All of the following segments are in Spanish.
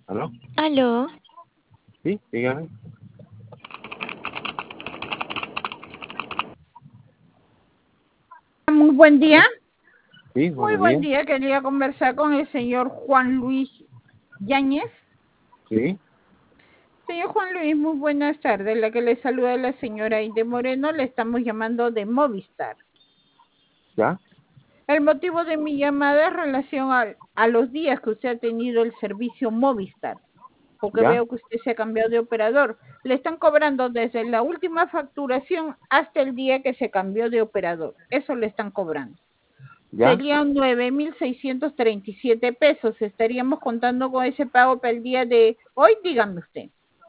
¿Aló? Aló, Sí, dígame. Muy buen día. ¿Aló? Sí, Muy buenos buen días. día. Quería conversar con el señor Juan Luis Yáñez. Sí, Señor Juan Luis, muy buenas tardes. La que le saluda es la señora Inde Moreno. Le estamos llamando de Movistar. ya, El motivo de mi llamada es en relación a los días que usted ha tenido el servicio Movistar, porque ya, veo que usted se ha cambiado de operador. Le están cobrando desde la última facturación hasta el día que se cambió de operador. Eso le están cobrando. ya. Serían 9.637 pesos. Estaríamos contando con ese pago para el día de hoy, dígame usted.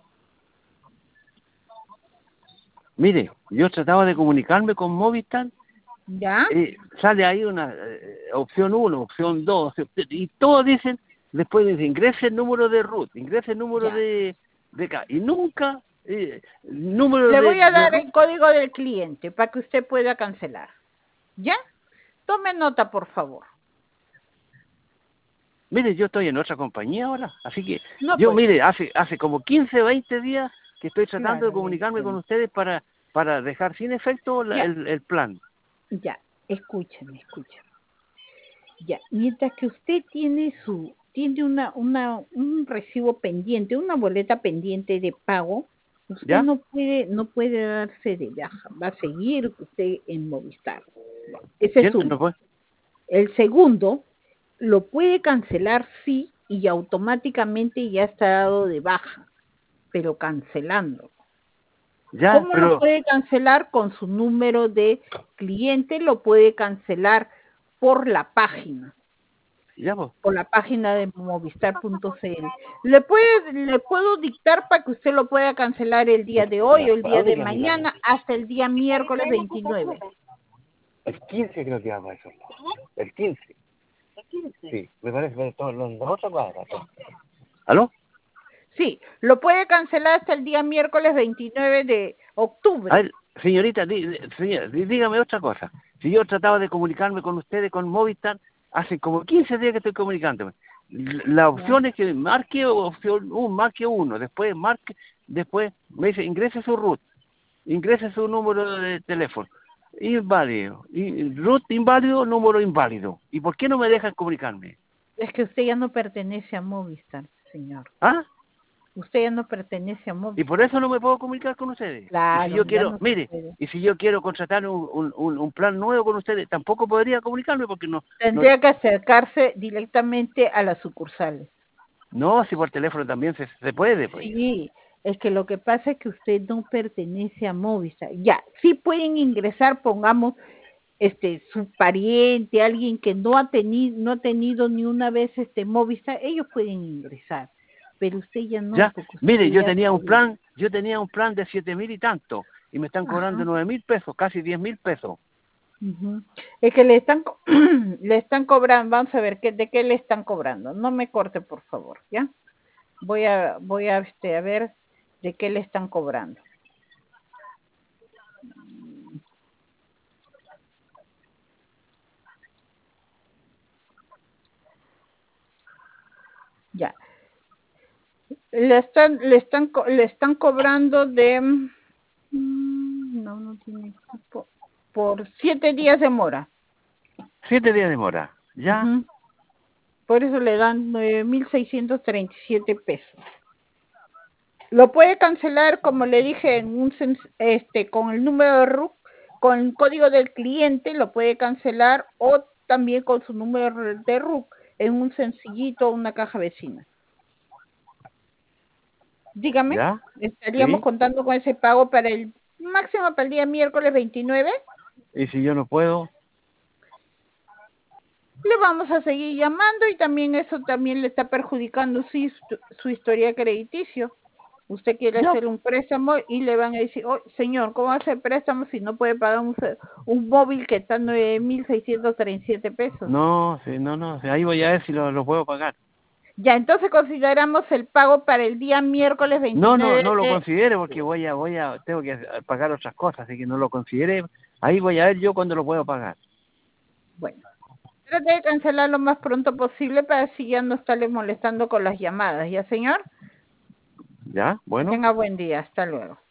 Mire, yo trataba de comunicarme con Movistar, ¿Ya? sale ahí una opción 1, opción 2, y todos dicen, después dice, ingrese el número de root, ingrese el número Ya. de acá, y nunca número Le voy a de dar root. el código del cliente para que usted pueda cancelar. ¿Ya? Tome nota, por favor. Mire, yo estoy en otra compañía ahora, así que No, yo, pues, mire, hace como 15, 20 días que estoy tratando de claro, le comunicarme con entiendo. ustedes para dejar sin efecto Ya, el plan. ya, escúcheme. Ya, mientras que usted tiene un recibo pendiente, una boleta pendiente de pago, usted ¿Ya? no puede darse de baja, va a seguir usted en Movistar. Ese ¿Sí? es uno. ¿No puede? El segundo, lo puede cancelar sí y automáticamente ya está dado de baja, pero cancelando. Ya, ¿Cómo lo pero, puede cancelar? Con su número de cliente, lo puede cancelar por la página. ya, pues. O la página de movistar.cl. Le puedo dictar para que usted lo pueda cancelar el día de hoy Ya, o el ¿a día dónde de queda mi carnet? mañana hasta el día miércoles 29. El 15 creo que llama eso. El 15. Sí, me parece que todos los otra cuadra. ¿Aló? Sí, lo puede cancelar hasta el día miércoles 29 de A octubre. ver, señorita, señora, dígame otra cosa. Si yo trataba de comunicarme con ustedes, con Movistar, hace como 15 días que estoy comunicándome. La ¿Ya? opción es que marque opción 1, marque uno, después me dice ingrese su root, ingrese su número de teléfono. Inválido. Root inválido, número inválido. ¿Y por qué no me dejan comunicarme? Es que usted ya no pertenece a Movistar, señor. ¿Ah? Usted ya no pertenece a Y por Movistar. eso no me puedo comunicar con ustedes. Y si Claro, yo ya quiero, no se mire, puede. y si yo quiero contratar un plan nuevo con ustedes, tampoco podría comunicarme porque no, Tendría que acercarse directamente a las sucursales. no, si por teléfono también se puede, pues. Sí, es que lo que pasa es que usted no pertenece a Movistar. Ya, sí pueden ingresar, pongamos, su pariente, alguien que no ha tenido ni una vez Movistar, ellos pueden ingresar, pero usted ya no, Ya, porque mire, usted ya salió. yo tenía un plan de 7.000 y tanto, y me están cobrando Ajá. 9.000 pesos, casi 10.000 pesos. Ujú. Es que le están le están cobrando, vamos a ver de qué le están cobrando. No me corte, por favor, ¿ya? Voy a ver de qué le están cobrando. Ya. Le están cobrando de no tiene cupo, por 7 días de mora. 7 días de mora, ya, Ujú. Por eso le dan 9.637 pesos. Lo puede cancelar, como le dije, con el número de RUC, con el código del cliente, lo puede cancelar, o también con su número de RUC en un sencillito, una caja vecina. Dígame, ya, estaríamos sí, contando con ese pago para el máximo para el día miércoles 29. y si yo no puedo, Le vamos a seguir llamando y también eso también le está perjudicando su historia crediticio. Usted quiere ya, hacer un préstamo y le van a decir, oh, señor, ¿cómo hace préstamo si no puede pagar un móvil que está en 9.637 pesos? no, sí, no, sí, ahí voy a ver si lo puedo pagar. Ya, entonces consideramos el pago para el día miércoles No, 29 no lo de... considere porque tengo que pagar otras cosas, así que no lo considere. Ahí voy a ver yo cuándo lo puedo pagar. Bueno, Trate de cancelar lo más pronto posible para así ya no estarle molestando con las llamadas. ¿Ya, señor? ¿Ya? Que Bueno. tenga buen día. Hasta luego.